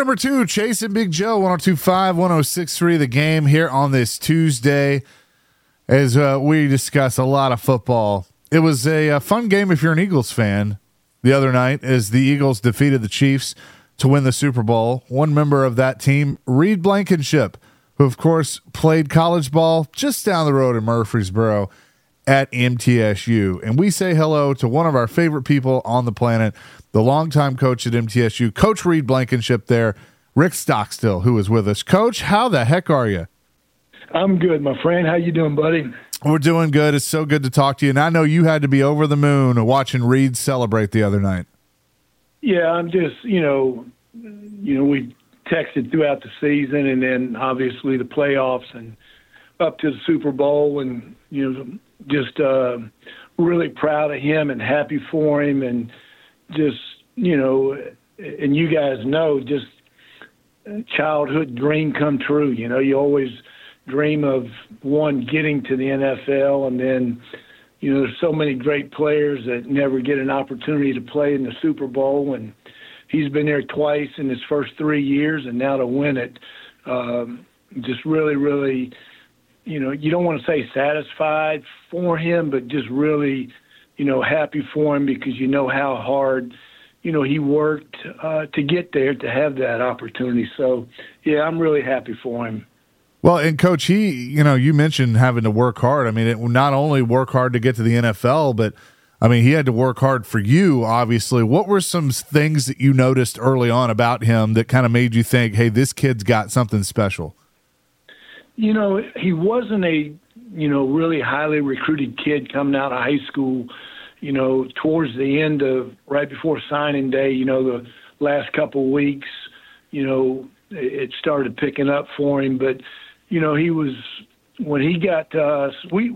number 2, Chase and Big Joe, 102.5, 106.3, The Game here on this Tuesday as we discuss a lot of football. It was a fun game if you're an Eagles fan the other night as the Eagles defeated the Chiefs to win the Super Bowl. One member of that team, Reed Blankenship, who, of course, played college ball just down the road in Murfreesboro at MTSU. And we say hello to one of our favorite people on the planet, the longtime coach at MTSU, Coach Reed Blankenship there, Rick Stockstill, who is with us. Coach, how the heck are you? I'm good, my friend. How you doing, buddy? We're doing good. It's so good to talk to you. And I know you had to be over the moon watching Reed celebrate the other night. Yeah, I'm just, we texted throughout the season and then obviously the playoffs and up to the Super Bowl and, just really proud of him and happy for him and just, and you guys know, just childhood dream come true. You always dream of one getting to the NFL and then, there's so many great players that never get an opportunity to play in the Super Bowl, and he's been there twice in his first 3 years, and now to win it, just really, really, you don't want to say satisfied for him, but just really, happy for him because you know how hard, he worked to get there, to have that opportunity. So, yeah, I'm really happy for him. Well, and Coach, you mentioned having to work hard. I mean, it not only work hard to get to the NFL, but I mean, he had to work hard for you, obviously. What were some things that you noticed early on about him that kind of made you think, hey, this kid's got something special? He wasn't a, really highly recruited kid coming out of high school, towards the end of, right before signing day, the last couple of weeks, it started picking up for him. But, he was, when he got to us,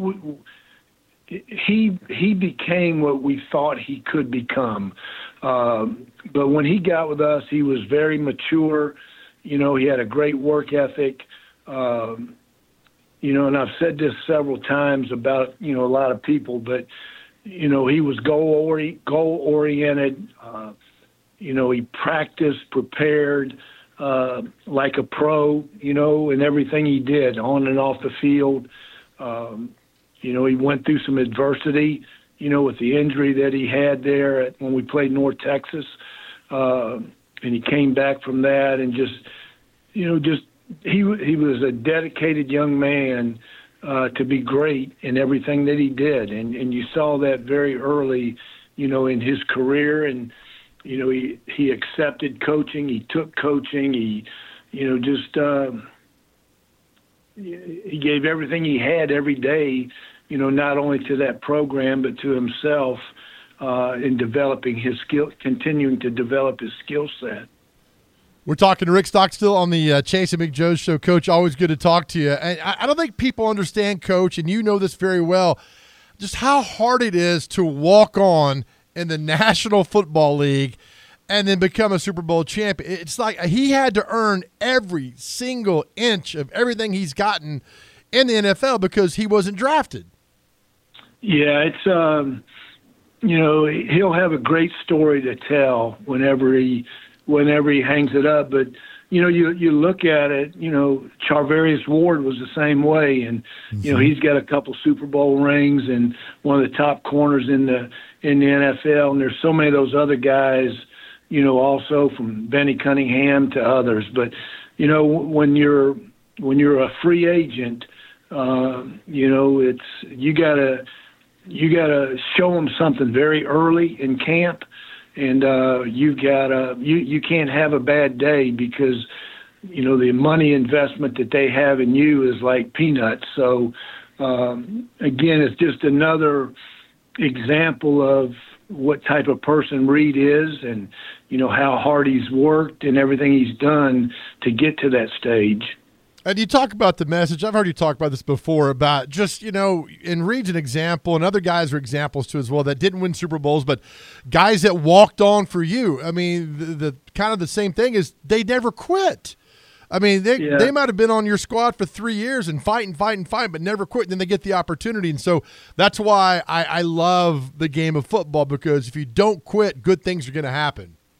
he became what we thought he could become. But when he got with us, he was very mature. He had a great work ethic. And I've said this several times about, a lot of people, but, he was goal-oriented. He practiced, prepared, like a pro, in everything he did on and off the field. He went through some adversity, with the injury that he had there when we played North Texas. And he came back from that and just he was a dedicated young man to be great in everything that he did. And you saw that very early, in his career. And, he accepted coaching. He took coaching. He, he gave everything he had every day, not only to that program, but to himself in developing his skill, continuing to develop his skill set. We're talking to Rick Stockstill on the Chase and Big Joe show. Coach, always good to talk to you. And I don't think people understand, Coach, and you know this very well, just how hard it is to walk on in the National Football League and then become a Super Bowl champion. It's like he had to earn every single inch of everything he's gotten in the NFL because he wasn't drafted. Yeah, it's he'll have a great story to tell whenever he hangs it up. But you look at it, Charvarius Ward was the same way, and he's got a couple Super Bowl rings and one of the top corners in the NFL. And there's so many of those other guys, also from Benny Cunningham to others. But when you're a free agent, it's you gotta show them something very early in camp. And you can't have a bad day because, the money investment that they have in you is like peanuts. So, again, it's just another example of what type of person Reed is and, how hard he's worked and everything he's done to get to that stage. And you talk about the message. I've heard you talk about this before about just, and Reed's an example, and other guys are examples too as well that didn't win Super Bowls, but guys that walked on for you. I mean, the kind of the same thing is they never quit. I mean, they might have been on your squad for 3 years and fighting, but never quit. And then they get the opportunity. And so that's why I love the game of football, because if you don't quit, good things are going to happen.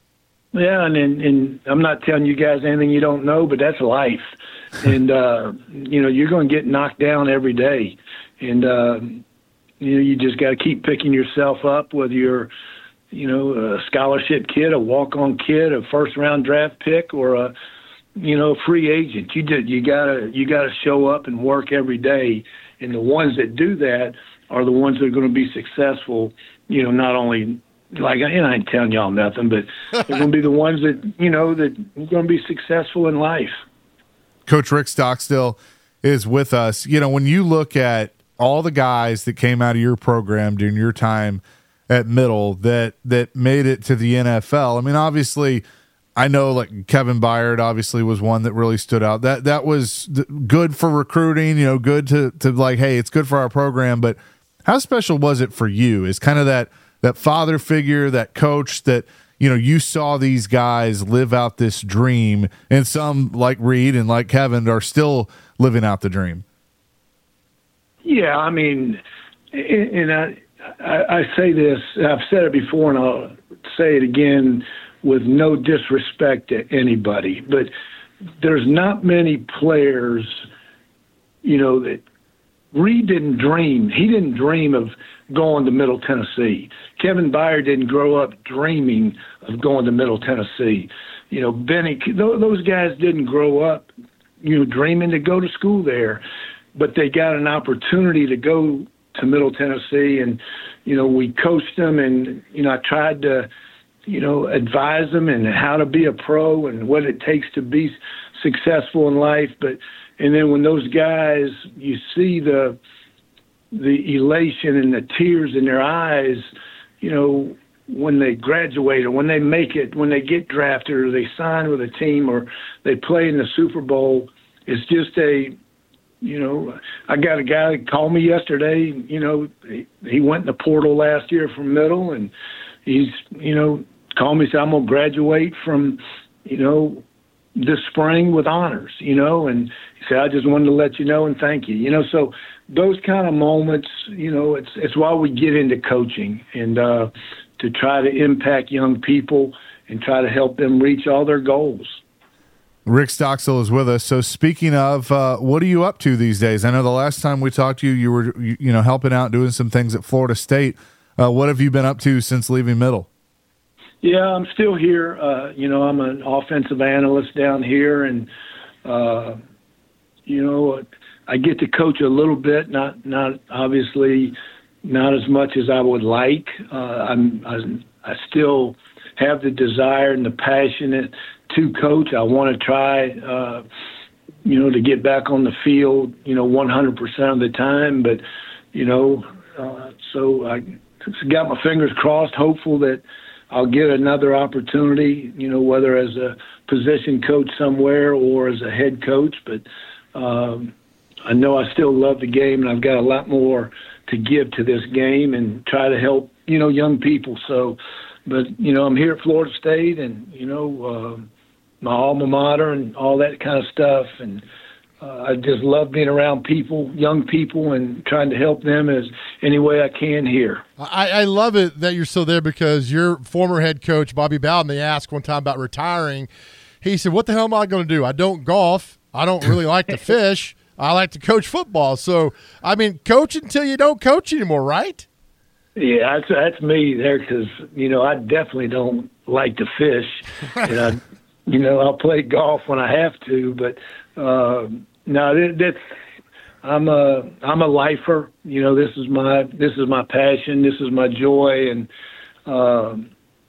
Yeah, and I'm not telling you guys anything you don't know, but that's life. And, you're going to get knocked down every day. And, you just got to keep picking yourself up, whether you're, a scholarship kid, a walk-on kid, a first-round draft pick, or a free agent. You gotta show up and work every day. And the ones that do that are the ones that are going to be successful, not only – I ain't telling y'all nothing, but they're going to be the ones that, that are going to be successful in life. Coach Rick Stockstill is with us. When you look at all the guys that came out of your program during your time at Middle that made it to the NFL, I mean, obviously, I know like Kevin Byard obviously was one that really stood out. That was good for recruiting, good to like, hey, it's good for our program. But how special was it for you? Is kind of that father figure, that coach that, you saw these guys live out this dream, and some like Reed and like Kevin are still living out the dream. Yeah, I mean, and I say this, I've said it before and I'll say it again with no disrespect to anybody, but there's not many players, that Reed didn't dream. He didn't dream of going to Middle Tennessee. Kevin Byard didn't grow up dreaming of going to Middle Tennessee. Benny, those guys didn't grow up, dreaming to go to school there, but they got an opportunity to go to Middle Tennessee, and, we coached them, and, I tried to, advise them and how to be a pro and what it takes to be successful in life. And then when those guys, you see the elation and the tears in their eyes, when they graduate or when they make it, when they get drafted or they sign with a team or they play in the Super Bowl, it's just I got a guy that called me yesterday, he went in the portal last year from Middle, and he's, called me and said, I'm going to graduate from, this spring with honors, and he said, I just wanted to let you know and thank you, so those kind of moments, it's why we get into coaching and to try to impact young people and try to help them reach all their goals. Rick Stockstill is with us. So speaking of, what are you up to these days? I know the last time we talked to you, you were, helping out, doing some things at Florida State. What have you been up to since leaving Middle? Yeah, I'm still here. I'm an offensive analyst down here, and I get to coach a little bit, not obviously not as much as I would like. I still have the desire and the passion to coach. I want to try, to get back on the field, 100% of the time. But, so I got my fingers crossed, hopeful that I'll get another opportunity, whether as a position coach somewhere or as a head coach. But I know I still love the game, and I've got a lot more to give to this game and try to help, young people. So, but, I'm here at Florida State and, my alma mater and all that kind of stuff. And I just love being around people, young people, and trying to help them as any way I can here. I love it that you're still there because your former head coach, Bobby Bowden, they asked one time about retiring. He said, what the hell am I going to do? I don't golf. I don't really like to fish. I like to coach football. So, I mean, coach until you don't coach anymore, right? Yeah, that's me there because, I definitely don't like to fish. And I'll play golf when I have to, but no, that's I'm a lifer. This is my passion. This is my joy, and I'm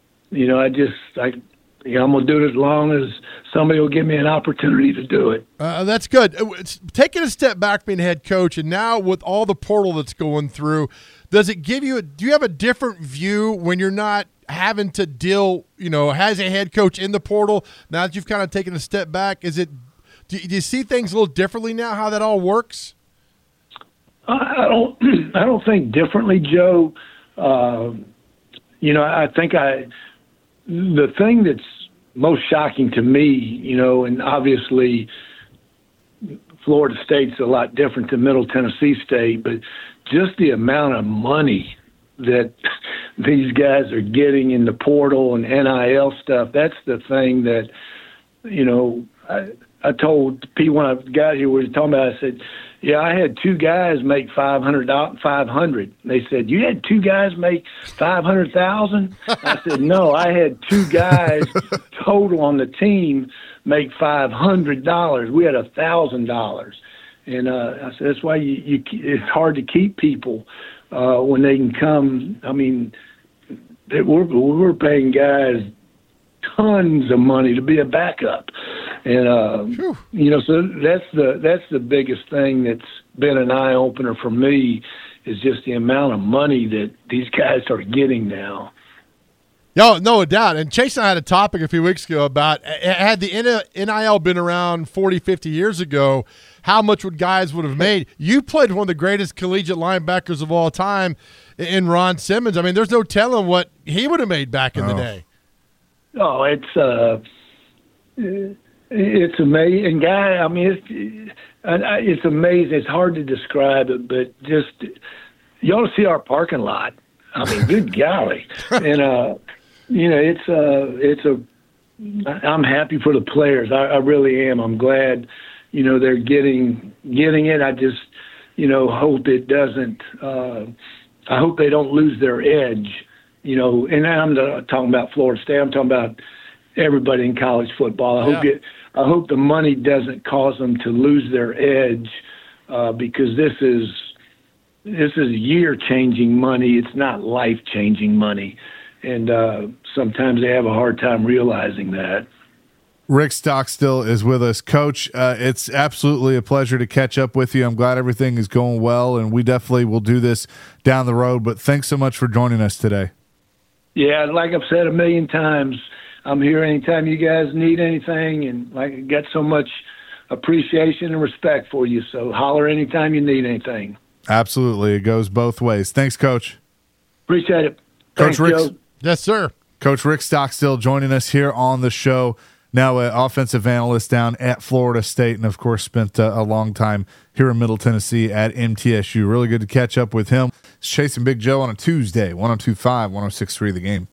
gonna do it as long as somebody will give me an opportunity to do it. That's good. It's taking a step back, being head coach, and now with all the portal that's going through, does it give you? Do you have a different view when you're not having to deal, as a head coach in the portal? Now that you've kind of taken a step back, do you see things a little differently now? How that all works? I don't think differently, Joe. I think the thing that's most shocking to me, and obviously Florida State's a lot different than Middle Tennessee State, but just the amount of money that these guys are getting in the portal and NIL stuff. That's the thing that, I told Pete when I got here, we were talking about, I said, yeah, I had two guys make $500. They said, you had two guys make $500,000? I said, no, I had two guys total on the team make $500. We had $1,000. And I said, that's why it's hard to keep people when they can come. I mean, we're paying guys tons of money to be a backup. And, so that's the biggest thing that's been an eye-opener for me is just the amount of money that these guys are getting now. No doubt. And Chase and I had a topic a few weeks ago about had the NIL been around 40, 50 years ago, how much would guys would have made? You played one of the greatest collegiate linebackers of all time in Ron Simmons. I mean, there's no telling what he would have made back in the day. Oh, it's amazing, guy. I mean, it's amazing. It's hard to describe it, but just you ought to see our parking lot. I mean, good golly, and I'm happy for the players. I really am. I'm glad, they're getting it. I just, hope it doesn't. I hope they don't lose their edge. And I'm not talking about Florida State. I'm talking about everybody in college football. I hope the money doesn't cause them to lose their edge because this is year-changing money. It's not life-changing money, and sometimes they have a hard time realizing that. Rick Stockstill is with us. Coach, it's absolutely a pleasure to catch up with you. I'm glad everything is going well, and we definitely will do this down the road, but thanks so much for joining us today. Yeah, like I've said a million times, I'm here anytime you guys need anything, and I got so much appreciation and respect for you, so holler anytime you need anything. Absolutely. It goes both ways. Thanks, Coach. Appreciate it. Coach Thanks, Rick. Joe. Yes, sir. Coach Rick Stockstill joining us here on the show. Now an offensive analyst down at Florida State, and, of course, spent a long time here in Middle Tennessee at MTSU. Really good to catch up with him. It's Chase and Big Joe on a Tuesday, 102.5, 106.3 The Game.